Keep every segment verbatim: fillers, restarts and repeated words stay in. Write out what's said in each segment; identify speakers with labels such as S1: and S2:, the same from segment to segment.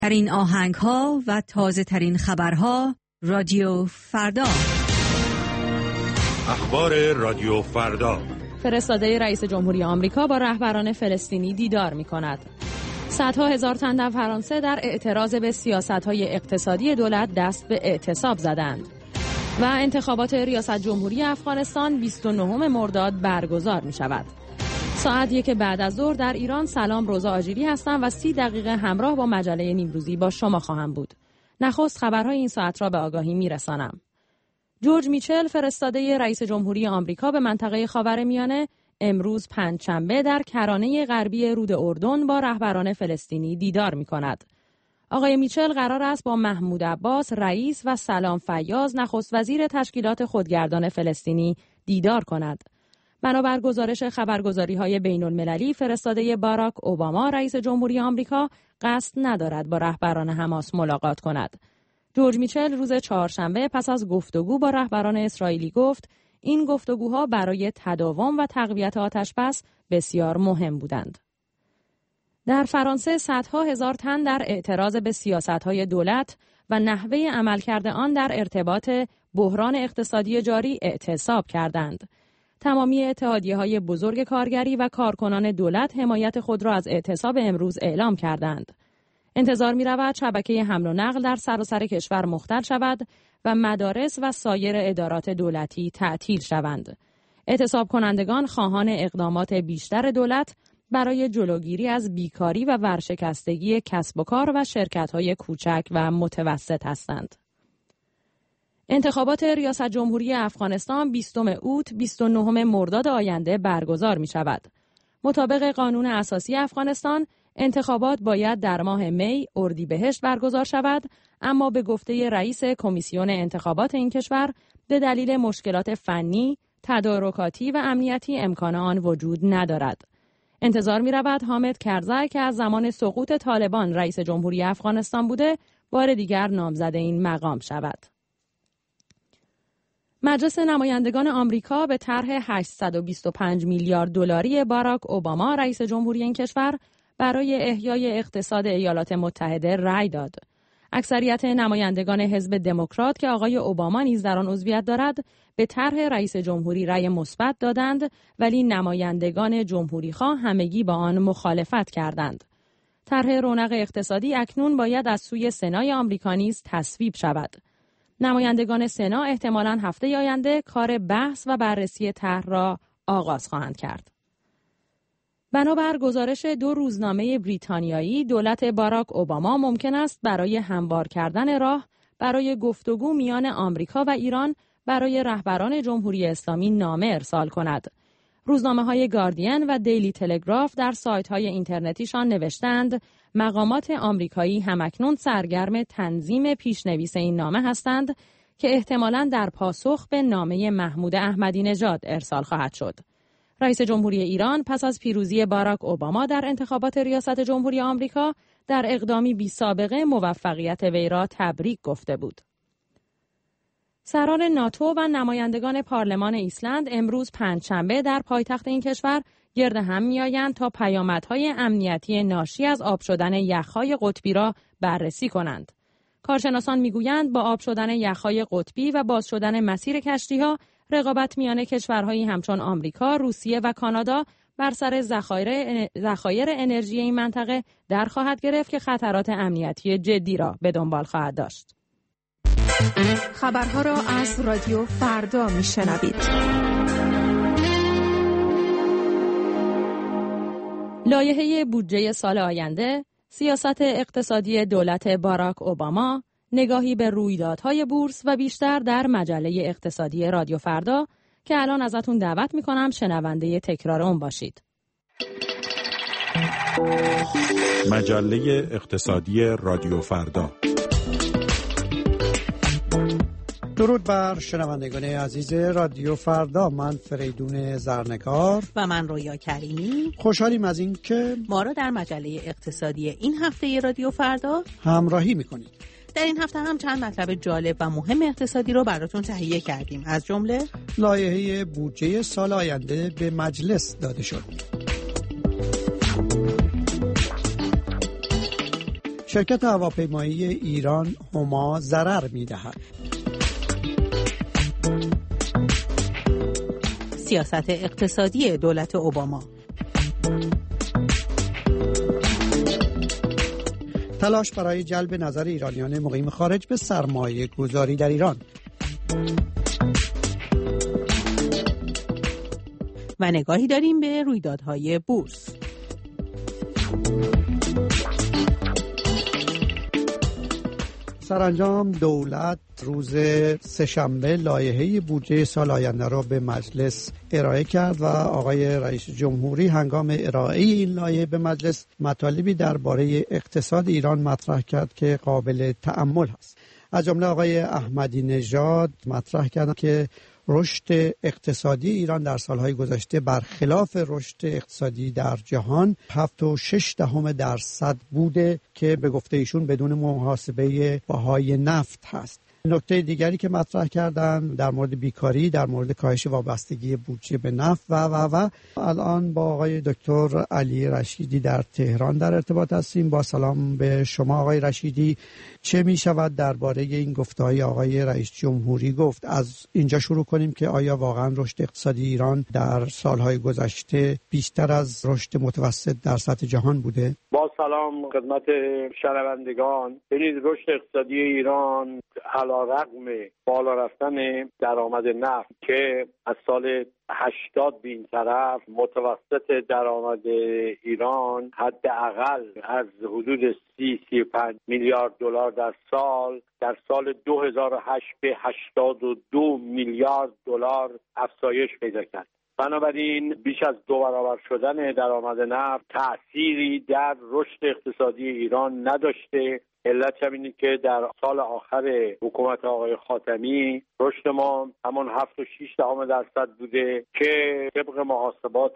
S1: ترین آهنگ ها و تازه ترین خبرها رادیو فردا.
S2: اخبار رادیو فردا.
S3: فرستاده رئیس جمهوری آمریکا با رهبران فلسطینی دیدار می کند. صدها هزار تن در فرانسه در اعتراض به سیاست‌های اقتصادی دولت دست به اعتصاب زدند. و انتخابات ریاست جمهوری افغانستان بیست و نهم مرداد برگزار می شود. ساعت یک بعد از ظهر در ایران. سلام، روزا آجیلی هستم و سی دقیقه همراه با مجله نیمروزی با شما خواهم بود. نخست خبرهای این ساعت را به آگاهی می رسانم. جورج میچل، فرستاده رئیس جمهوری آمریکا به منطقه خاورمیانه، امروز پنجشنبه در کرانه غربی رود اردن با رهبران فلسطینی دیدار می کند. آقای میچل قرار است با محمود عباس، رئیس، و سلام فیاض، نخست وزیر تشکیلات خودگردان فلسطینی دیدار کند. بنابر گزارش خبرگزاری‌های بین‌المللی، فرستاده باراک اوباما، رئیس جمهوری آمریکا، قصد ندارد با رهبران حماس ملاقات کند. جورج میچل روز چهارشنبه پس از گفتگو با رهبران اسرائیلی گفت این گفتگوها برای تداوم و تقویت آتش‌بس بسیار مهم بودند. در فرانسه صدها هزار تن در اعتراض به سیاست‌های دولت و نحوه عملکرد آن در ارتباط بحران اقتصادی جاری اعتصاب کردند. تمامی اتحادیه‌های بزرگ کارگری و کارکنان دولت حمایت خود را از اعتصاب امروز اعلام کردند. انتظار می‌رود شبکه حمل و نقل در سراسر کشور مختل شود و مدارس و سایر ادارات دولتی تعطیل شوند. اعتصاب کنندگان خواهان اقدامات بیشتر دولت برای جلوگیری از بیکاری و ورشکستگی کسب و کار و شرکت‌های کوچک و متوسط هستند. انتخابات ریاست جمهوری افغانستان بیستم اوت بیست و نهم مرداد آینده برگزار می شود. مطابق قانون اساسی افغانستان، انتخابات باید در ماه می اردیبهشت برگزار شود، اما به گفته رئیس کمیسیون انتخابات این کشور، به دلیل مشکلات فنی، تدارکاتی و امنیتی امکان آن وجود ندارد. انتظار می رود حامد کرزی که از زمان سقوط طالبان رئیس جمهوری افغانستان بوده، بار دیگر نامزد این مقام شود. مجلس نمایندگان آمریکا به طرح هشتصد و بیست و پنج میلیارد دلاری باراک اوباما رئیس جمهوری این کشور برای احیای اقتصاد ایالات متحده رأی داد. اکثریت نمایندگان حزب دموکرات که آقای اوباما نیز در آن عضویت دارد به طرح رئیس جمهوری رأی مثبت دادند، ولی نمایندگان جمهوری‌خواه همگی با آن مخالفت کردند. طرح رونق اقتصادی اکنون باید از سوی سنای آمریکا نیز تصویب شود. نمایندگان سنا احتمالاً هفته آینده کار بحث و بررسی طرح را آغاز خواهند کرد. بنابر گزارش دو روزنامه بریتانیایی، دولت باراک اوباما ممکن است برای هموار کردن راه برای گفتگو میان آمریکا و ایران برای رهبران جمهوری اسلامی نامه ارسال کند. روزنامه‌های گاردین و دیلی تلگراف در سایت‌های اینترنتیشان نوشتند مقامات آمریکایی همکنون سرگرم تنظیم پیشنویس این نامه هستند که احتمالاً در پاسخ به نامه محمود احمدی نژاد ارسال خواهد شد. رئیس جمهوری ایران پس از پیروزی باراک اوباما در انتخابات ریاست جمهوری آمریکا در اقدامی بی سابقه موفقیت وی را تبریک گفته بود. سران ناتو و نمایندگان پارلمان ایسلند امروز پنجشنبه در پایتخت این کشور گرد هم می‌آیند تا پیامدهای امنیتی ناشی از آب شدن یخ‌های قطبی را بررسی کنند. کارشناسان می‌گویند با آب شدن یخ‌های قطبی و باز شدن مسیر کشتی‌ها، رقابت میان کشورهایی همچون آمریکا، روسیه و کانادا بر سر ذخایر ذخایر انرژی این منطقه در خواهد گرفت که خطرات امنیتی جدی را به دنبال خواهد داشت.
S4: خبرها را از رادیو فردا میشنوید.
S3: لایحه بودجه سال آینده، سیاست اقتصادی دولت باراک اوباما، نگاهی به رویدادهای بورس و بیشتر در مجله اقتصادی رادیو فردا که الان ازتون دعوت میکنم شنونده تکرار اون باشید.
S2: مجله اقتصادی رادیو فردا.
S5: درود بر شنوندگان عزیز رادیو فردا. من فریدون زرنگار
S6: و من رویا کریمی
S5: خوشحالیم از این که
S6: ما را در مجله اقتصادی این هفته رادیو فردا
S5: همراهی میکنید.
S6: در این هفته هم چند مطلب جالب و مهم اقتصادی رو براتون تهیه کردیم، از جمله
S5: لایحه بودجه سال آینده به مجلس داده شد. شرکت هواپیمایی ایران هما ضرر می‌دهد.
S6: سیاست اقتصادی دولت اوباما.
S5: تلاش برای جلب نظر ایرانیان مقیم خارج به سرمایه گذاری در ایران.
S6: و نگاهی داریم به رویدادهای بورس.
S5: سرانجام دولت روز سه‌شنبه لایحه بودجه سال آینده را به مجلس ارائه کرد و آقای رئیس جمهوری هنگام ارائه این لایحه به مجلس مطالبی درباره اقتصاد ایران مطرح کرد که قابل تأمل است. از جمله آقای احمدی نژاد مطرح کردند که رشد اقتصادی ایران در سالهای گذشته برخلاف رشد اقتصادی در جهان هفت و شش دهم درصد بوده که به گفته ایشون بدون محاسبه بهای نفت هست. نکته دیگری که مطرح کردن در مورد بیکاری، در مورد کاهش وابستگی بودجه به نفت و و و الان با آقای دکتر علی رشیدی در تهران در ارتباط هستیم. با سلام به شما آقای رشیدی. چه می شود درباره این گفته‌های آقای رئیس جمهوری گفت؟ از اینجا شروع کنیم که آیا واقعا رشد اقتصادی ایران در سالهای گذشته بیشتر از رشد متوسط در سطح جهان بوده؟
S7: با سلام خدمت شنوندگان. ببینید رشد اقتصادی ایران علیرغم بالا رفتن درآمد نفت که از سال هشتاد به این طرف متوسط درآمد ایران حداقل از حدود سی سی و پنج میلیارد دلار در سال در سال دو هزار و هشت به هشتاد و دو میلیارد دلار افزایش پیدا کرد. بنابراین بیش از دو برابر شدن درآمد نفت تأثیری در رشد اقتصادی ایران نداشته. علت هم اینه که در سال آخر حکومت آقای خاتمی رشد ما همون هفت و شیش دهم درصد بوده که طبق محاسبات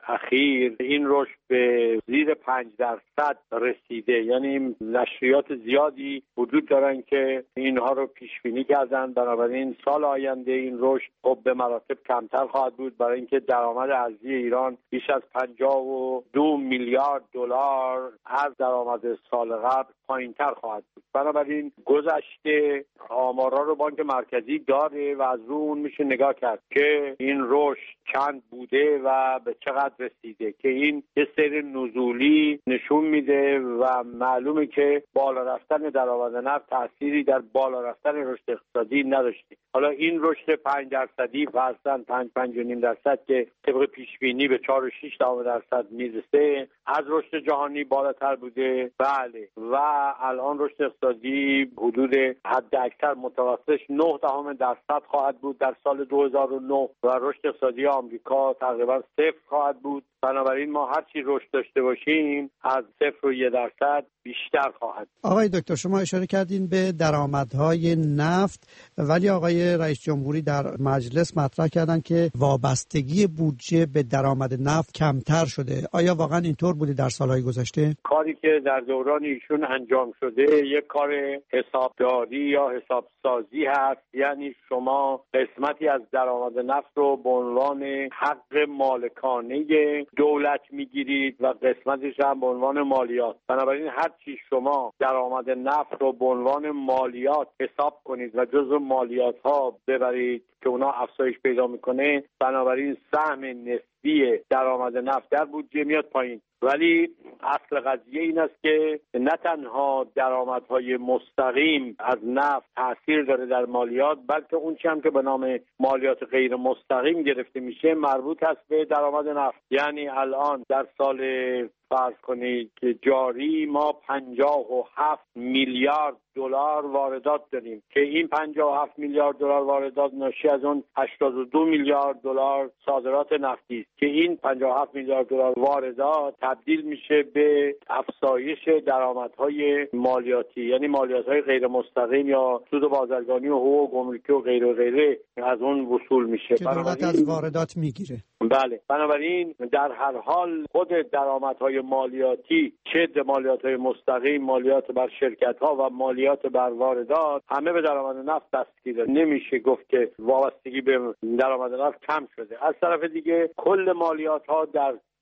S7: اخیر این رشد به زیر پنج درصد رسیده. یعنی نشریات زیادی وجود دارن که اینها رو پیش بینی کردن. بنابراین سال آینده این رشد خب به مراتب کمتر خواهد بود، برای اینکه درآمد ارزی ایران بیش از پنجاه و دو میلیارد دلار از درآمد سال قبل پایین‌تر خواهد بود. بنابراین گذشته آمارا رو بانک مرکزی داره و از رو اون میشه نگاه کرد که این رشد چند بوده و به چقدر رسیده، که این یه سیر نزولی نشون میده و معلومه که بالا رفتن درآمد نفت تأثیری در بالا رفتن رشد اقتصادی نداشته. حالا این رشد پنج درصدی فرضاً پنج پنج و نیم درصد که طبق پیش بینی به چهار و شش دهم درصد میرسه از رشد جهانی بالاتر بوده. بله، و الان رشد اقتصادی حدود حد اکثر متوسطش نه دهم درصد خواهد بود در سال دو هزار و نه و رشد اقتصادی آمریکا تقریبا صفر خواهد بود. بنابراین ما هر چی رشد داشته باشیم از صفر و یک درصد بیشتر خواهد.
S5: آقای دکتر شما اشاره کردین به درآمدهای نفت، ولی آقای رئیس جمهوری در مجلس مطرح کردن که وابستگی بودجه به درآمد نفت کمتر شده. آیا واقعا اینطور بوده در سالهای گذشته؟
S7: کاری که در دوران ایشون انجام شده یک کار حسابداری یا حسابسازی هست. یعنی شما قسمتی از درآمد نفت رو به عنوان حق مالکانه دولت میگیرید و قسمتش هم به عنوان مالیات. بنابراین هر چی شما درآمد نفت رو به عنوان مالیات حساب کنید و جزو مالیات ها ببرید که اونا افزایش پیدا میکنه، بنابراین سهم نسبی درآمد نفت در بودجه میاد پایین. ولی اصل قضیه این است که نه تنها درآمدهای مستقیم از نفت تاثیر داره در مالیات، بلکه اون چیزی هم که به نام مالیات غیر مستقیم گرفته میشه مربوط است به درآمد نفت. یعنی الان در سال فرض کنید که جاری ما پنجاه و هفت میلیارد دلار واردات داریم که این پنجاه و هفت میلیارد دلار واردات ناشی از اون هشتاد و دو میلیارد دلار صادرات نفتی است که این پنجاه و هفت میلیارد دلار واردات تبدیل میشه به افزایش درآمدهای مالیاتی، یعنی مالیات‌های غیر مستقیم یا سود بازرگانی و حقوق گمرکی و غیره و غیره از اون وصول میشه
S5: که دولت از واردات میگیره.
S7: بله، بنابراین در هر حال خود درآمدهای مالیاتی، چه مالیات‌های مستقیم، مالیات بر شرکت‌ها و مالیات بر واردات، همه به درآمد نفت بستگی داره. نمیشه گفت که وابستگی به درآمد نفت کم شده. از طرف دیگه کل مالیات‌ها در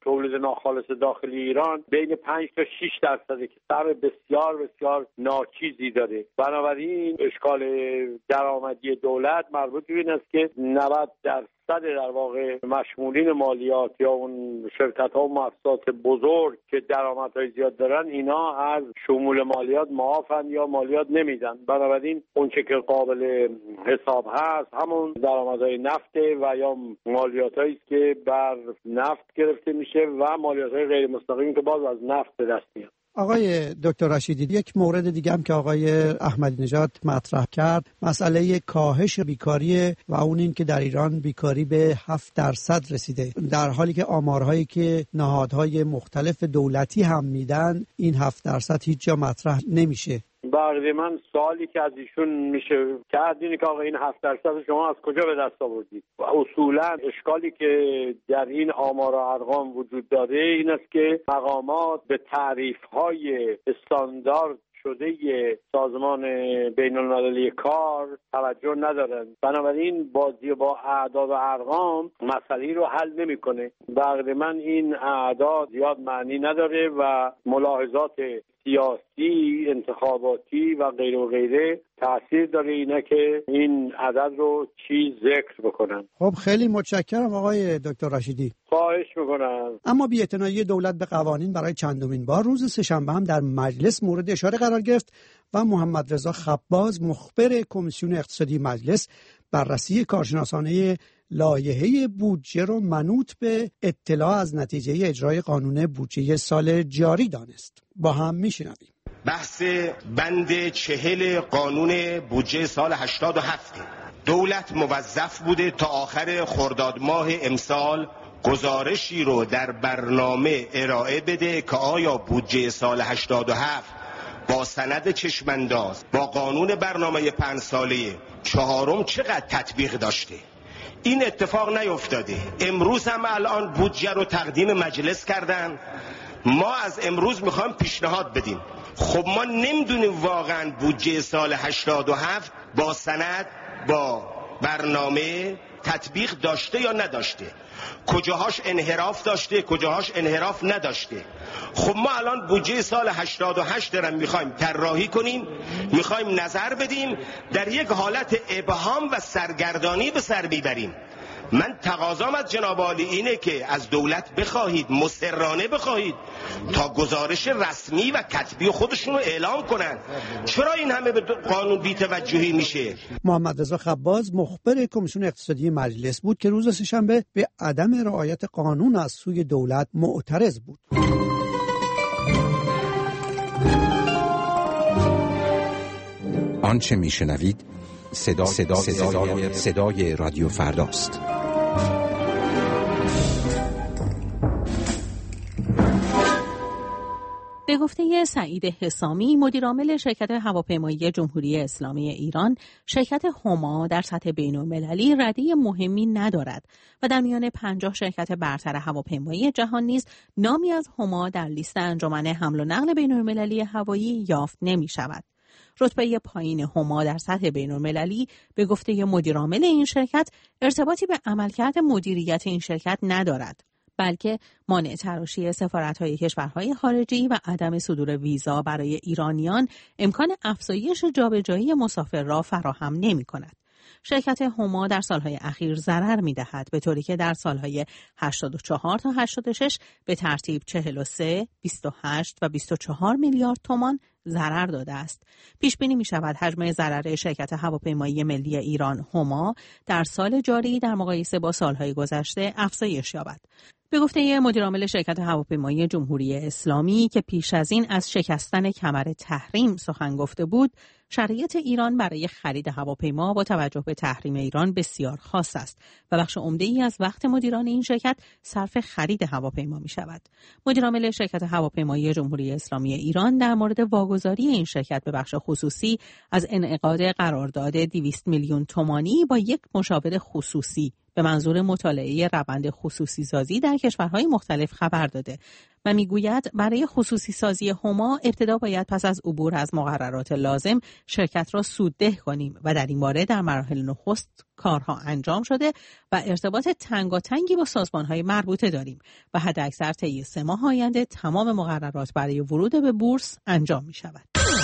S7: تولید ناخالص داخلی ایران بین پنج تا شش درصده که سهم بسیار بسیار ناچیزی داره. بنابراین اشکال درآمدی دولت مربوط به این است که نود درصد در واقع مشمولین مالیات یا اون شرکت ها و مؤسسات بزرگ که درآمدهای زیاد دارن اینا از شمول مالیات معافن یا مالیات نمیدن. بنابراین اون چه که قابل حساب هست همون درآمدهای نفته و یا مالیاتایی است که بر نفت گرفته میشه و مالیاتهای غیر مستقیمی که باز از نفت به دست میاد.
S5: آقای دکتر رشیدی، یک مورد دیگه هم که آقای احمدی نژاد مطرح کرد مسئله کاهش بیکاری و اون این که در ایران بیکاری به هفت درصد رسیده، در حالی که آمارهایی که نهادهای مختلف دولتی هم میدن این هفت درصد هیچ جا مطرح نمیشه.
S7: بله، من سوالی که از ایشون میشه کرد اینه که آقا این هفت درصد شما از کجا به دست آوردید؟ و اصولا اشکالی که در این آمار و ارقام وجود داره این است که مقامات به تعریف‌های استاندارد شده سازمان بین المللی کار توجه ندارن. بنابراین بازی با اعداد و ارقام مسئله رو حل نمیکنه. بقیه من این اعداد زیاد معنی نداره و ملاحظات سیاسی، انتخاباتی و غیره و غیره تأثیر داره اینه که این عدد رو چی ذکر بکنن.
S5: خب خیلی متشکرم آقای دکتر رشیدی.
S7: خواهش میکنم.
S5: اما بی‌اعتنایی دولت به قوانین برای چندمین بار روز سه‌شنبه هم در مجلس مورد اشاره قرار گرفت و محمد رضا خباز مخبر کمیسیون اقتصادی مجلس بررسی کارشناسانه لایحه بودجه رو منوط به اطلاع از نتیجه اجرای قانون بودجه سال جاری دانست. با هم میشنویم.
S8: بحث بند چهل قانون بودجه سال هشتاد و هفت. دولت موظف بوده تا آخر خرداد ماه امسال گزارشی رو در برنامه ارائه بده که آیا بودجه سال هشتاد و هفت با سند چشمانداز با قانون برنامه پنج ساله چهارم چقدر تطبیق داشته. این اتفاق نیفتاده. امروز هم الان بودجه رو تقدیم مجلس کردن. ما از امروز میخوایم پیشنهاد بدیم. خب ما نمیدونیم واقعا بودجه سال هشتاد و هفت با سند با برنامه تطبیق داشته یا نداشته، کجاهاش انحراف داشته کجاهاش انحراف نداشته. خب ما الان بودجه سال هشتاد و هشت دارم میخوایم طراحی کنیم، میخوایم نظر بدیم، در یک حالت ابهام و سرگردانی به سر میبریم. من تقاضام از جناب عالی اینه که از دولت بخواهید، مصرانه بخواهید تا گزارش رسمی و کتبی خودشون رو اعلام کنن. چرا این همه به قانون بی‌توجهی میشه؟
S5: محمد رضا خباز مخبر کمیسیون اقتصادی مجلس بود که روز سه‌شنبه به عدم رعایت قانون از سوی دولت معترض بود.
S9: آنچه میشنوید صدا صدا صدای, صدای رادیو فرداست.
S3: به گفته سعید حسامی، مدیرعامل شرکت هواپیمایی جمهوری اسلامی ایران، شرکت هما در سطح بین‌المللی رده مهمی ندارد و در میان پنجاه شرکت برتر هواپیمایی جهان نیز نامی از هما در لیست انجمن حمل و نقل بین‌المللی هوایی یافت نمی‌شود. رتبه پایین هما در سطح بین‌المللی به گفته مدیرعامل این شرکت ارتباطی به عملکرد مدیریت این شرکت ندارد، بلکه مانع تراشی سفارت‌های کشورهای خارجی و عدم صدور ویزا برای ایرانیان امکان افزایش جابجایی مسافر را فراهم نمی‌کند. شرکت هما در سالهای اخیر ضرر می‌دهد، به طوری که در سالهای هشتاد و چهار تا هشتاد و شش به ترتیب چهل و سه، بیست و هشت و بیست و چهار میلیارد تومان ضرر داده است. پیش بینی می شود حجم ضرر شرکت هواپیمایی ملی ایران هما در سال جاری در مقایسه با سالهای گذشته افزایش یابد. به گفته مدیرعامل شرکت هواپیمایی جمهوری اسلامی که پیش از این از شکستن کمر تحریم سخن گفته بود، شرایط ایران برای خرید هواپیما با توجه به تحریم ایران بسیار خاص است و بخش عمده‌ای از وقت مدیران این شرکت صرف خرید هواپیما می شود. مدیرعامل شرکت هواپیمایی جمهوری اسلامی ایران در مورد واگذاری این شرکت به بخش خصوصی از انعقاد قرارداد دویست میلیون تومانی با یک مشاور خصوصی
S6: به منظور مطالعه روند خصوصی سازی در کشورهای مختلف خبر داده و میگوید برای خصوصی سازی هما ابتدا باید پس از عبور از مقررات لازم شرکت را سودده کنیم و در این باره در مراحل نخست کارها انجام شده و ارتباط تنگاتنگی با سازمانهای مربوطه داریم و حداکثر طی سه ماه آینده تمام مقررات برای ورود به بورس انجام می شود.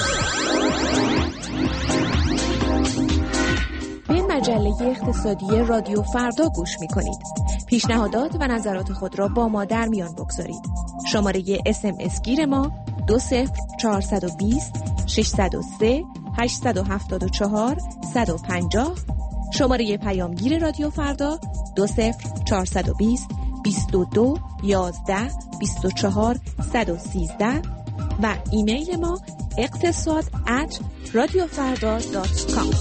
S4: به مجله اقتصادی رادیو فردا گوش می کنید. پیشنهادات و نظرات خود را با ما در میان بگذارید. شماره اس ام اس گیر ما دو صفر چهارصد و بیست ششصد و سه هشتصد و هفتاد و چهار صد و پنجاه، شماره پیامگیر رادیو فردا دو صفر چهارصد و بیست بیست و دو یازده بیست و چهار صد و سیزده و ایمیل ما اقتصاد ات رادیو فردا دات کام.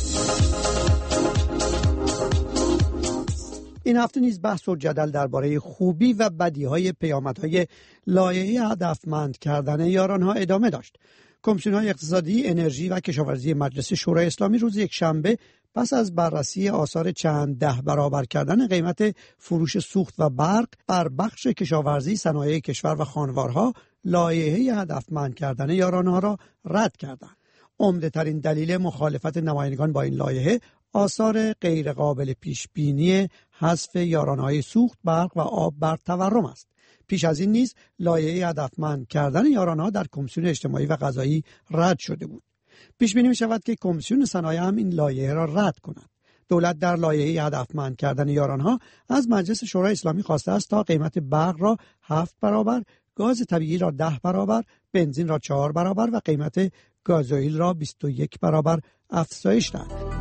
S5: این هفته نیز بحث و جدل درباره خوبی و بدیهای پیامدهای لایحه هدفمند کردن یارانها ادامه داشت. کمیسیون‌های اقتصادی، انرژی و کشاورزی مجلس شورای اسلامی روز یکشنبه پس از بررسی آثار چند ده برابر کردن قیمت فروش سوخت و برق بر بخش کشاورزی، صنایع کشور و خانوارها، لایحه هدفمند کردن یارانها را رد کردند. عمده ترین دلیل مخالفت نمایندگان با این لایحه آثار غیرقابل پیش بینی حذف یارانه‌های سوخت، برق و آب بر تورم است. پیش از این نیز لایحه هدفمند کردن یارانه‌ها در کمیسیون اجتماعی و قضایی رد شده بود. پیش بینی می شود که کمیسیون صنایع هم این لایحه را رد کند. دولت در لایحه هدفمند کردن یارانها از مجلس شورای اسلامی خواسته است تا قیمت برق را هفت برابر، گاز طبیعی را ده برابر، بنزین را چهار برابر و قیمت گازوئیل را بیست و یک برابر افزایش دهد.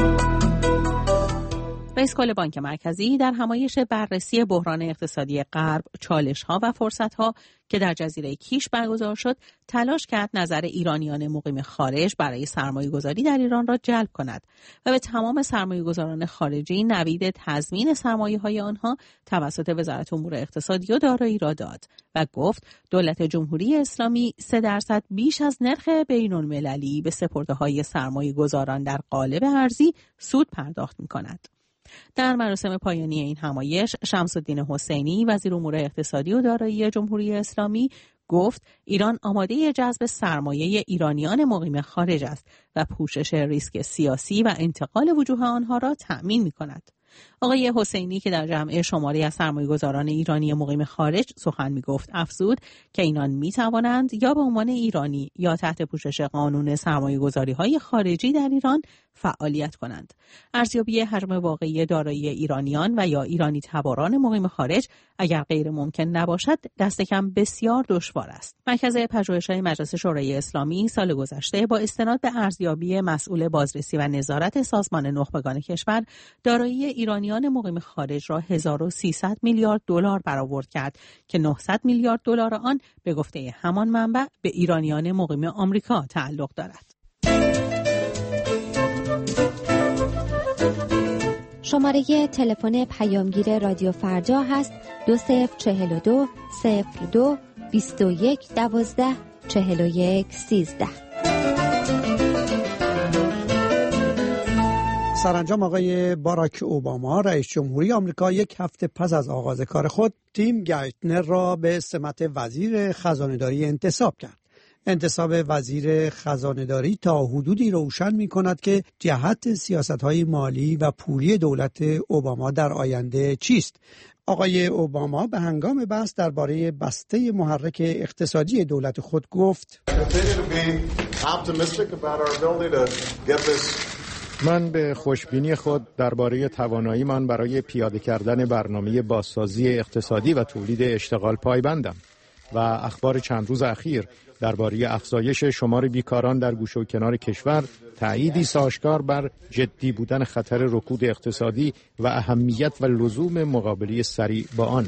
S6: رئیس کل بانک مرکزی در همایش بررسی بحران اقتصادی غرب، چالش‌ها و فرصت‌ها که در جزیره کیش برگزار شد، تلاش کرد نظر ایرانیان مقیم خارج برای سرمایه‌گذاری در ایران را جلب کند و به تمام سرمایه‌گذاران خارجی نوید تضمین سرمایه‌های آنها توسط وزارت امور اقتصادی و دارایی را داد و گفت دولت جمهوری اسلامی سه درصد بیش از نرخ بین‌المللی به سپرده‌های سرمایه‌گذاران در قالب ارزی سود پرداخت می‌کند. در مراسم پایانی این همایش، شمس الدین حسینی وزیر امور اقتصادی و دارایی جمهوری اسلامی گفت ایران آماده جذب سرمایه ایرانیان مقیم خارج است و پوشش ریسک سیاسی و انتقال وجوه آنها را تأمین می‌کند. آقای حسینی که در جمع شماری از سرمایه‌گذاران ایرانی مقیم خارج سخن می‌گفت افزود که اینان می‌توانند یا به عنوان ایرانی یا تحت پوشش قانون سرمایه‌گذاری‌های خارجی در ایران فعالیت کنند. ارزیابی حجم واقعی دارایی ایرانیان و یا ایرانی تباران مقیم خارج اگر غیر ممکن نباشد دست کم بسیار دشوار است. مرکز پژوهش‌های مجلس شورای اسلامی سال گذشته با استناد به ارزیابی مسئول بازرسی و نظارت سازمان نخبگان کشور دارایی ایرانیان مقیم خارج را هزار و سیصد میلیارد دلار برآورد کرد که نهصد میلیارد دلار آن به گفته همان منبع به ایرانیان مقیم آمریکا تعلق دارد.
S10: شماره تلفن پیامگیر رادیو فردا هست دو صفر چهل و دو صفر دو بیست و یک دوازده چهل و یک سیزده.
S5: سرانجام آقای باراک اوباما رئیس جمهوری آمریکا یک هفته پس از آغاز کار خود تیم گایتنر را به سمت وزیر خزانه‌داری انتصاب کرد. انتصاب وزیر خزانه‌داری تا حدودی روشن می‌کند که جهت سیاست‌های مالی و پولی دولت اوباما در آینده چیست. آقای اوباما به هنگام بحث درباره بسته محرک اقتصادی دولت خود گفت:
S11: من به خوشبینی خود درباره تواناییمان برای پیاده کردن برنامه بازسازی اقتصادی و تولید اشتغال پایبندم و اخبار چند روز اخیر درباره افزایش شمار بیکاران در گوشه و کنار کشور تأییدی آشکار بر جدی بودن خطر رکود اقتصادی و اهمیت و لزوم مقابله سریع با آن.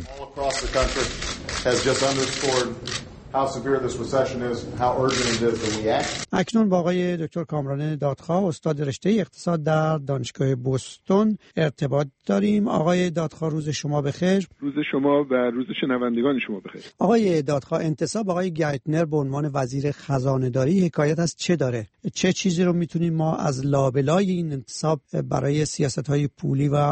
S5: اکنون با آقای دکتر کامران دادخواه استاد رشته اقتصاد در دانشگاه بوستون ارتباط داریم. آقای دادخواه روز شما بخیر.
S12: روز شما و روز شنوندگان شما بخیر.
S5: آقای دادخواه، انتصاب آقای گایتنر به عنوان وزیر خزانه‌داری حکایت از چه داره؟ چه چیزی رو میتونیم ما از لابلای این انتصاب برای سیاست‌های پولی و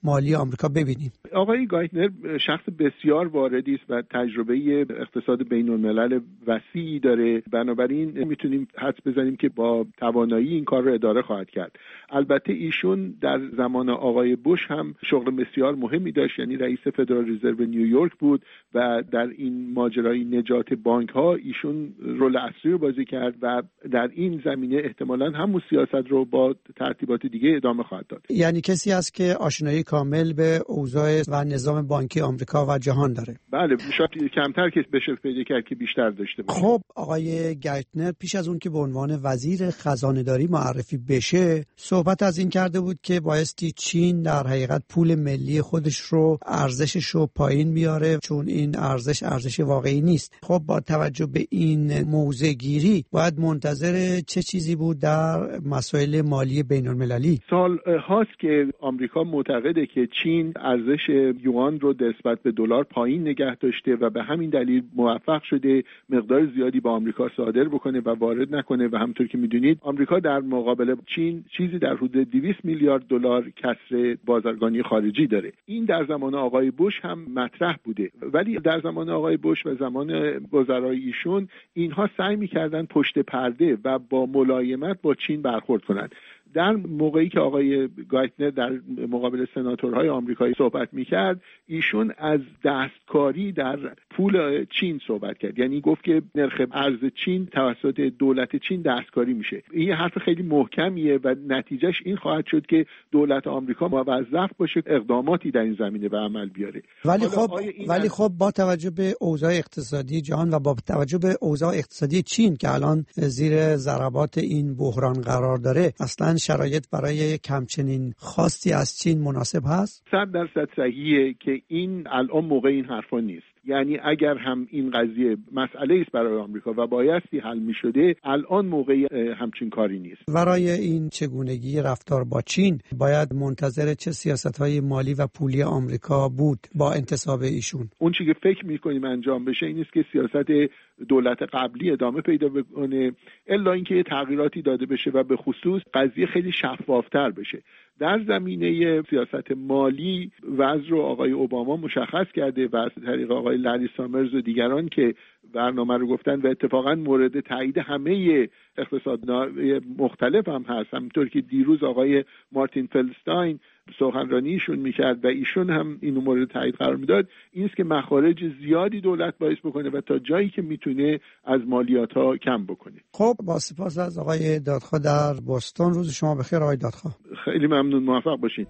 S5: مالی آمریکا ببینیم؟
S12: آقای گایتنر شخص بسیار واردی است و تجربه اقتصاد بین الملل وسیعی داره، بنابراین میتونیم حدس بزنیم که با توانایی این کار رو اداره خواهد کرد. البته ایشون در زمان آقای بوش هم شغل بسیار مهمی داشت، یعنی رئیس فدرال رزرو نیویورک بود و در این ماجرای نجات بانک ها ایشون رول اصلی رو بازی کرد و در این زمینه احتمالاً همون سیاست رو با ترتیبات دیگه ادامه خواهد داد.
S5: یعنی کسی است که آشنایی کامل به اوضاع و نظام بانکی آمریکا و جهان داره.
S12: بله، شاید کمتر کس بشه پیدا کرد که بیشتر داشته باشه.
S5: خب آقای گایتنر پیش از اون که به عنوان وزیر خزانه‌داری معرفی بشه صحبت از این کرده بود که بایستی چین در حقیقت پول ملی خودش رو ارزشش رو پایین بیاره چون این ارزش ارزش واقعی نیست. خب با توجه به این موضع گیری باید منتظر چه چیزی بود در مسائل مالی بین المللی؟
S12: سال هاست که آمریکا معتقده که چین ارزش یوان رو نسبت به دلار پایین نگه داشته و به همین دلیل موفق شده مقدار زیادی با آمریکا صادر بکنه و وارد نکنه و همونطور که میدونید آمریکا در مقابل چین چیزی در حدود دویست میلیارد دلار کسر بازرگانی خارجی داره. این در زمان آقای بوش هم مطرح بوده، ولی در زمان آقای بوش و زمان وزرای ایشون اینها سعی می‌کردن پشت پرده و با ملایمت با چین برخورد کنند. در موقعی که آقای گایتنر در مقابل سناتورهای آمریکایی صحبت میکرد ایشون از دستکاری در پول چین صحبت کرد، یعنی گفت که نرخ ارز چین توسط دولت چین دستکاری میشه. این حرف خیلی محکمیه و نتیجهش این خواهد شد که دولت آمریکا موظف باشه اقداماتی در این زمینه به عمل بیاره.
S5: ولی خب ولی خب با توجه به اوضاع اقتصادی جهان و با توجه به اوضاع اقتصادی چین که الان زیر ضربات این بحران قرار داره اصلا شرایط برای کمچنین خواستی از چین مناسب هست؟
S12: صد درصد صحیحه که این الان موقع این حرفا نیست. یعنی اگر هم این قضیه مسئله است برای آمریکا و بایستی حل می شده الان موقع همچین کاری نیست.
S5: برای این چگونگی رفتار با چین باید منتظر چه سیاست‌های مالی و پولی آمریکا بود با انتصاب ایشون؟
S12: اون چیزی که فکر می‌کنیم انجام بشه این است که سیاست دولت قبلی ادامه پیدا بکنه الا اینکه یه تغییراتی داده بشه و به خصوص قضیه خیلی شفافتر بشه. در زمینه سیاست مالی وضع رو آقای اوباما مشخص کرده و از طریق آقای لری سامرز و دیگران که برنامه رو گفتن و اتفاقا مورد تایید همه اقتصاددانان مختلف هم هست. همونطور که دیروز آقای مارتین فلستاین سخنرانیشون میکرد و ایشون هم اینو مورد تایید قرار میداد، این است که مخارج زیادی دولت باعث بکنه و تا جایی که میتونه از مالیات ها کم بکنه.
S5: خب با سپاس از آقای دادخواه در بوستون. روز شما بخیر آقای دادخواه.
S12: خیلی ممنون، موفق باشید.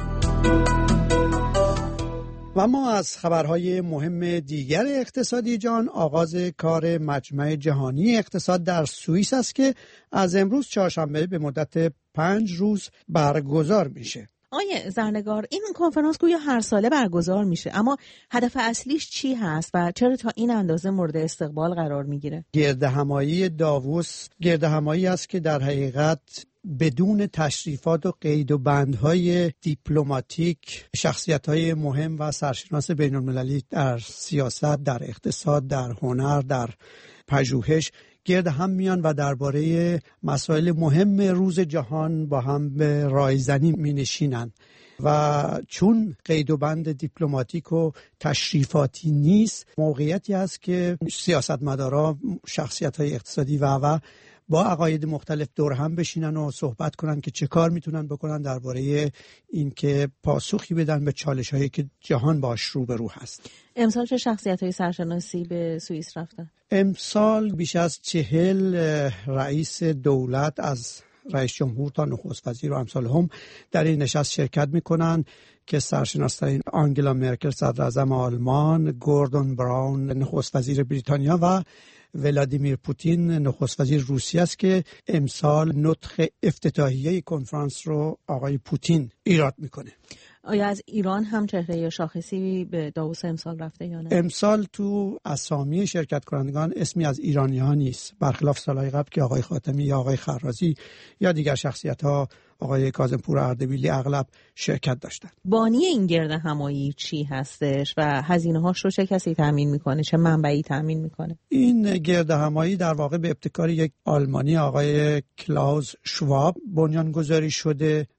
S5: و ما از خبرهای مهم دیگر اقتصادی جان آغاز کار مجمع جهانی اقتصاد در سوئیس است که از امروز چهارشنبه به مدت پنج روز برگزار میشه.
S6: آیه زرنگار، این کنفرانس گویا هر ساله برگزار میشه، اما هدف اصلیش چی هست و چرا تا این اندازه مورد استقبال قرار میگیره؟
S5: گردهمایی داووس گردهمایی است که در حقیقت بدون تشریفات و قید و بندهای دیپلماتیک شخصیت‌های مهم و سرشناس بین‌المللی در سیاست، در اقتصاد، در هنر، در پژوهش گرد هم میان و درباره مسائل مهم روز جهان با هم به رایزنی می نشینند و چون قید و بند دیپلماتیک و تشریفاتی نیست موقعیتی است که سیاستمدارا، شخصیت‌های اقتصادی و و با عقاید مختلف دور هم بشینن و صحبت کنن که چه کار میتونن بکنن درباره اینکه پاسخی بدن به چالش‌هایی که جهان باش روبرو هست.
S6: امسال چه شخصیت‌های سرشناسی به سوئیس رفتن؟
S5: امسال بیش از چهل رئیس دولت از رئیس جمهور تا نخست وزیر و امثال هم در این نشست شرکت میکنن که سرشناس‌ترین آنگلا مرکل صدر اعظم آلمان، گوردون براون نخست وزیر بریتانیا و ولادیمیر پوتین نخست وزیر روسیه است که امسال نطق افتتاحیه کنفرانس رو آقای پوتین ایراد میکنه.
S6: آیا از ایران هم چهره شاخصی به داووس امسال رفته یا نه؟
S5: امسال تو اسامی شرکت کنندگان اسمی از ایرانی ها نیست، برخلاف سالهای قبل که آقای خاتمی یا آقای خرازی یا دیگر شخصیت ها، آقای کاظمپور اردبیلی اغلب شرکت داشتند.
S6: بانی این گرد همایی چی هستش و هزینه هاش رو چه کسی تامین میکنه، چه منبعی تامین میکنه؟
S5: این گرد همایی در واقع به ابتکار یک آلمانی آقای کلاوس شواب بنیانگذاری شده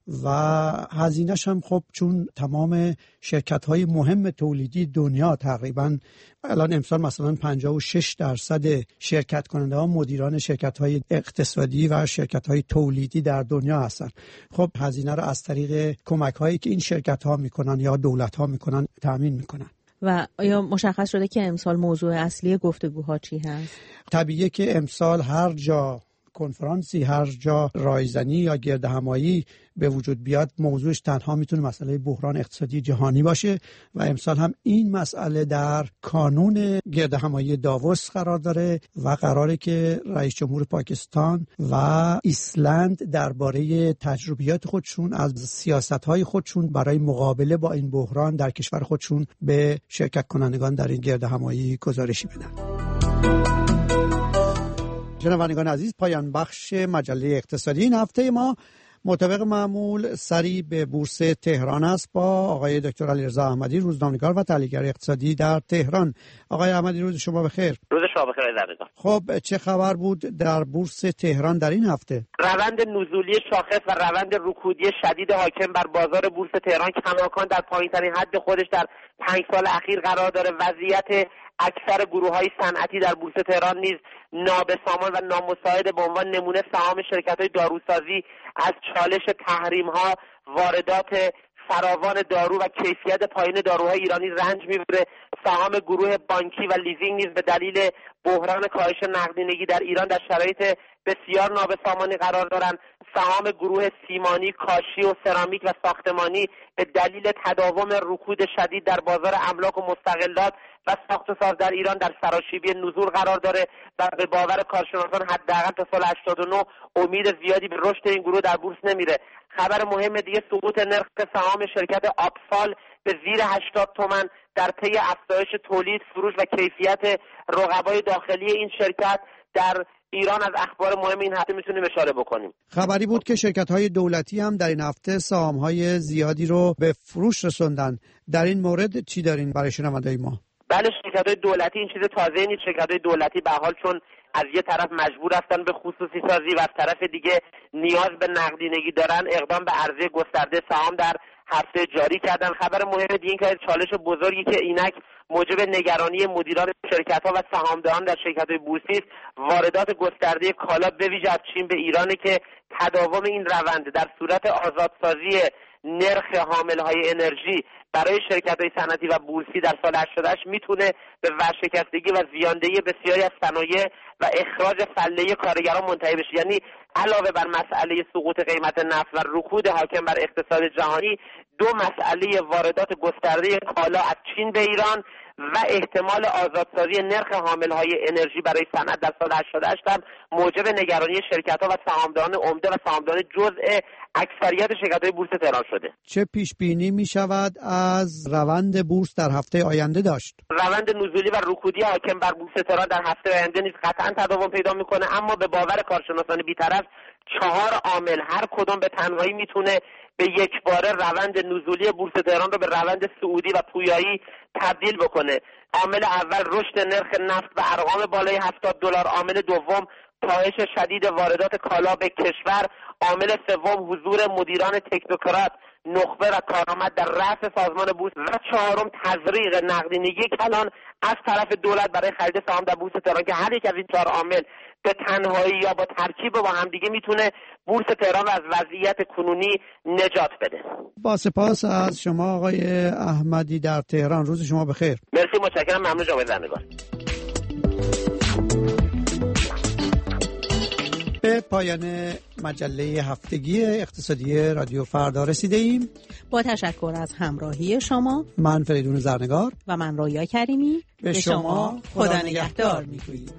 S5: و هزینه‌ش هم خب چون تمام شرکت‌های مهم تولیدی دنیا تقریباً الان امسال مثلا پنجاه و شش درصد شرکت کننده ها مدیران شرکت‌های اقتصادی و شرکت‌های تولیدی در دنیا هستن. خب هزینه رو از طریق کمک‌هایی که این شرکت‌ها میکنن یا دولت‌ها میکنن تامین میکنن.
S6: و آیا مشخص شده که امسال موضوع اصلی گفتگوها چی هست؟
S5: طبیعیه که امسال هر جا کنفرانسی، هر جا رایزنی یا گردهمایی به وجود بیاد، موضوعش تنها میتونه مسئله بحران اقتصادی جهانی باشه و امسال هم این مسئله در کانون گردهمایی داووس قرار داره و قراره که رئیس جمهور پاکستان و ایسلند درباره تجربیات خودشون از سیاست‌های خودشون برای مقابله با این بحران در کشور خودشون به شرکت کنندگان در این گردهمایی گزارشی بدن. شنوندگان عزیز، پایان بخش مجله اقتصادی این هفته ما مطابق معمول سری به بورس تهران است با آقای دکتر علیرضا احمدی، روزنامه‌نگار و تحلیلگر اقتصادی در تهران. آقای احمدی، روز شما بخیر.
S13: روز شما بخیر عزیزان.
S5: خب چه خبر بود در بورس تهران در این هفته؟
S13: روند نزولی شاخص و روند رکودی شدید حاکم بر بازار بورس تهران کماکان در پایین‌ترین حد خودش در پنج سال اخیر قرار داره. وضعیت اکثر گروه‌های صنعتی در بورس تهران نیز نابسامان و نامساعد به عنوان نمونه سهام شرکت‌های داروسازی از چالش تحریم‌ها، واردات فراوان دارو و کیفیت پایین داروهای ایرانی رنج می‌بره. سهام گروه بانکی و لیزینگ نیز به دلیل بحران کاهش نقدینگی در ایران در شرایط بسیار نابسامانی قرار دارند. سهام گروه سیمانی، کاشی و سرامیک و ساختمانی به دلیل تداوم رکود شدید در بازار املاک و مستغلات و ساخت و ساز در ایران در سراشیبی نزول قرار داره و به باور کارشناسان حداقل تا سال هشتاد و نه امید زیادی به رشد این گروه در بورس نمیره. خبر مهم دیگه سقوط نرخ سهام شرکت آپسال به زیر هشتاد تومان در پی افزایش تولید، فروش و کیفیت رقبای داخلی این شرکت در ایران از اخبار مهم این هفته میتونیم اشاره بکنیم.
S5: خبری بود که شرکت‌های دولتی هم در این هفته سهام‌های زیادی رو به فروش رسوندن. در این مورد چی دارین برای شنونده‌های ما؟
S13: بله، شرکت‌های دولتی این چیز تازه نیست. شرکت‌های دولتی به حال چون از یه طرف مجبور هستن به خصوصی سازی و از طرف دیگه نیاز به نقدینگی دارن، اقدام به عرضه گسترده سهام در هفته جاری کردن. خبر مهم دیگه این که چالش بزرگی که اینک موجب نگرانی مدیران شرکت‌ها و سهامداران در شرکت‌های بورسی است، واردات گسترده کالا به ویژه از چین به ایرانه که تداوم این روند در صورت آزادسازی نرخ حامل‌های انرژی برای شرکت‌های صنعتی و بورسی در سال هشتاد و هشت میتونه به ورشکستگی و زیاندهی بسیاری از صنایع و اخراج فله کارگران منتهی بشه. یعنی علاوه بر مسئله سقوط قیمت نفت و رکود حاکم بر اقتصاد جهانی، دو مسئله واردات گسترده کالا از چین به ایران و احتمال آزادسازی نرخ حامل‌های انرژی برای صنعت در سال هشتاد و هشت هم موجب نگرانی شرکت‌ها و سهامداران عمده و سهامداران جزء اکثریت شرکت‌های بورس تهران شده.
S5: چه پیش بینی می‌شود از روند بورس در هفته آینده داشت؟
S13: روند نزولی و رکودی حاکم بر بورس تهران در هفته آینده نیز قطعاً تداوم پیدا می‌کنه، اما به باور کارشناسان بی‌طرف چهار عامل هر کدام به تنهایی میتونه به یک باره روند نزولی بورس تهران رو به روند صعودی و پویایی تبدیل بکنه. عامل اول رشد نرخ نفت به ارقام بالای هفتاد دلار، عامل دوم کاهش شدید واردات کالا به کشور، عامل سوم حضور مدیران تکنوکرات، نخبه و کارآمد در رأس سازمان بورس و چهارم تزریق نقدینگی کلان از طرف دولت برای خرید سهام در بورس تهران که هر یک از این چهار عامل به تنهایی یا با ترکیب با همدیگه میتونه بورس تهران رو از وضعیت کنونی نجات بده.
S5: با سپاس از شما آقای احمدی در تهران. روز شما بخیر.
S13: مرسی، متشکرم. ممنون جناب زندگان.
S5: به پایان مجله هفتگی اقتصادی رادیو فردا رسیده ایم.
S6: با تشکر از همراهی شما،
S5: من فریدون زرنگار
S6: و من رویا کریمی
S5: به شما خدا نگهدار میگوییم.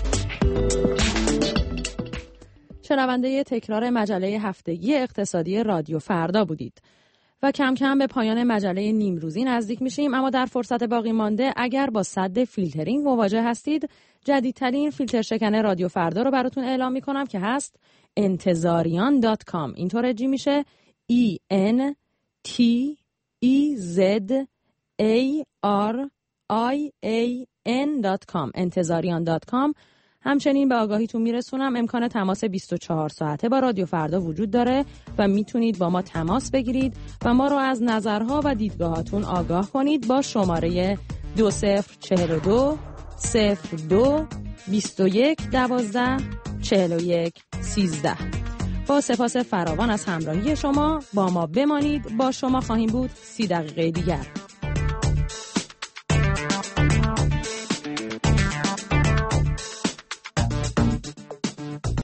S3: شنونده تکرار مجله هفتگی اقتصادی رادیو فردا بودید و کم کم به پایان مجله نیمروزی نزدیک میشیم، اما در فرصت باقی مانده اگر با سد فیلترینگ مواجه هستید، جدیدترین فیلتر شکن رادیو فردا رو براتون اعلام میکنم که هست انتظاریان دات کام. اینطور اجی میشه ای ان تی ای زد ای آر آی ای ان دات کام، انتظاریان دات کام. همچنین به آگاهیتون میرسونم امکان تماس بیست و چهار ساعته با رادیو فردا وجود داره و میتونید با ما تماس بگیرید و ما رو از نظرها و دیدگاهاتون آگاه کنید با شماره دو صفر چهل و دو صفر دو بیست و یک دوازده چهل و یک سیزده. با سپاس فراوان از همراهی شما، با ما بمانید. با شما خواهیم بود سی دقیقه دیگر.